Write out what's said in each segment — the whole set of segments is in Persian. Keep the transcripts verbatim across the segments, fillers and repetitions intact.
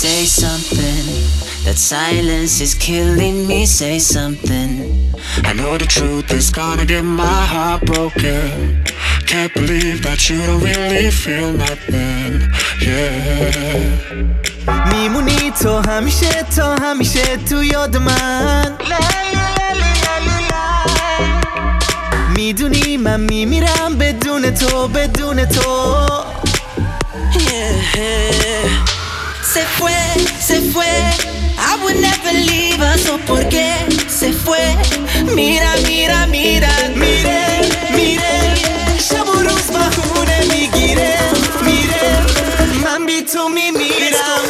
say something. That silence is killing me, say something. I know the truth is gonna get my heart broken. Can't believe that you don't really feel nothing, yeah. میمونی تو همیشه تا همیشه تو یاد من. میدونی من میمیرم بدون تو بدون تو. Yeah. Se fue, se fue. I would never leave her, so ¿por qué se fue? Mira, mira, mira. میره میره شب و روز بهونه میگیره میره من بی تو میمیرم.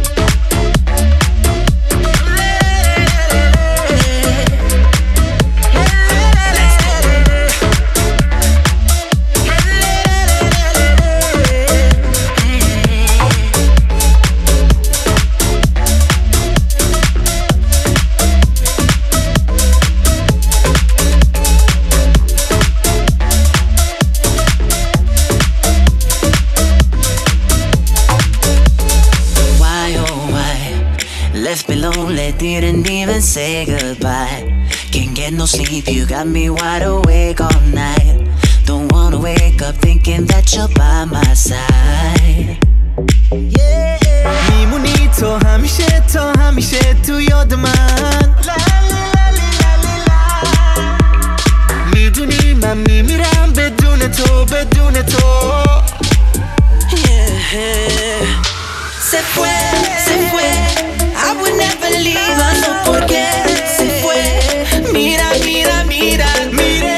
Left me lonely, didn't even say goodbye. Can't get no sleep, you got me wide awake all night. Don't wanna wake up thinking that you're by my side. Yeah. میمونی تو همیشه تا همیشه تو یاد من. میدونی من میمیرم بدون تو بدون تو. Yeah. Se fue, se fue. I would never leave her, so ¿por qué se fue? Mira, mira, mira. Mira